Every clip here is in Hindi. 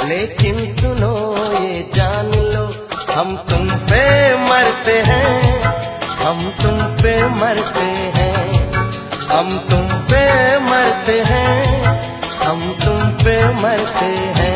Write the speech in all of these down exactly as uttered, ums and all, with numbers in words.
लेकिन सुनो ये जान लो, हम तुम पे मरते हैं, हम तुम पे मरते हैं, हम तुम पे मरते हैं, हम तुम पे मरते हैं।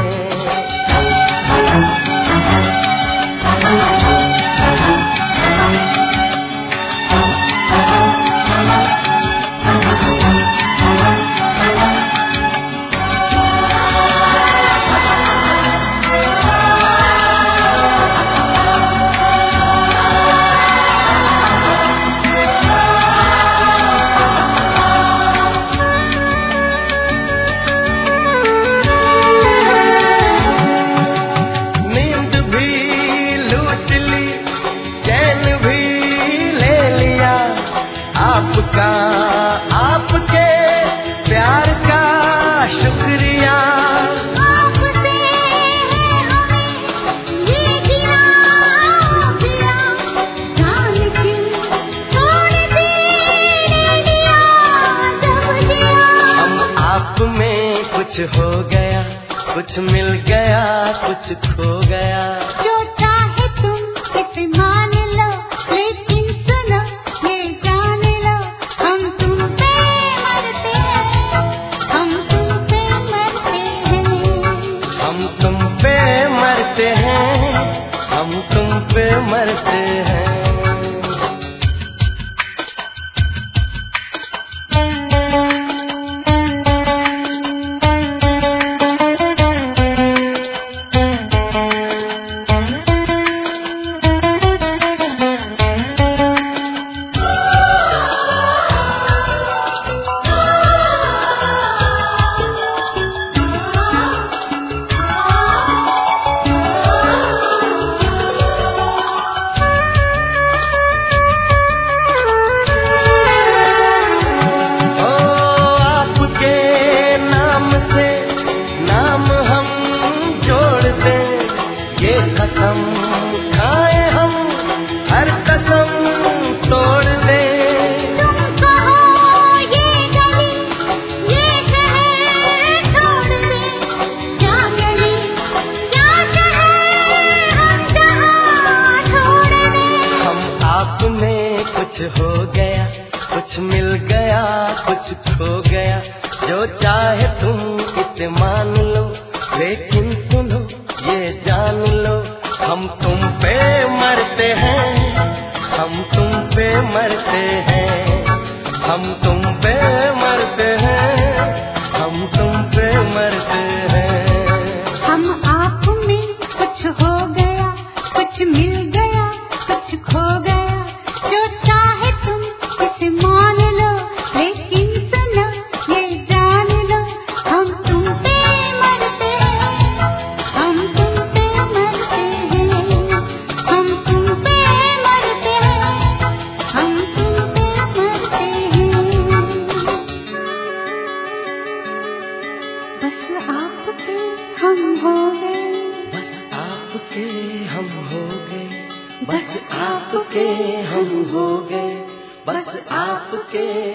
आपका आपके प्यार का शुक्रिया, आपसे हमें ये गिरा दिया, जान क्यों छोड़ दिया जब दिया। हम आप में कुछ हो गया, कुछ मिल गया, कुछ खो गया। जो चाहे तुम इसे मान लो, लेकिन सुनो ये जान लो, हम तुम पे मरते हैं, हम तुम पे मरते हैं। हम तुम पे मरते हैं, हम तुम पे मरते हैं। कसम खाए हम, हर कसम तोड़ दे। तुम कहो ये गली, ये शहर छोड़ दे, क्या गली क्या शहर हम जहाँ छोड़ दे। हम आप में कुछ हो गया, कुछ मिल गया, कुछ खो गया। जो चाहे तुम इसे मान लो, लेकिन सुनो ये जान लो, हम तुम पे मरते हैं, हम तुम पे मरते हैं, हम तुम पे मरते हैं, हम तुम पे मरते हैं। हम आप में कुछ हो गया, कुछ मिल गया, कुछ खो गया। जो चाहे तुम इसे मान लो, लेकिन सुनो ये जान लो, हम तुम पे मरते हैं, हम तुम पे मरते हैं, हम तुम पे मरते हैं, हम तुम पे मरते हैं। बस आपके हम हो गए, बस आपके हम हो गए, बस आपके हम हो गए, बस आपके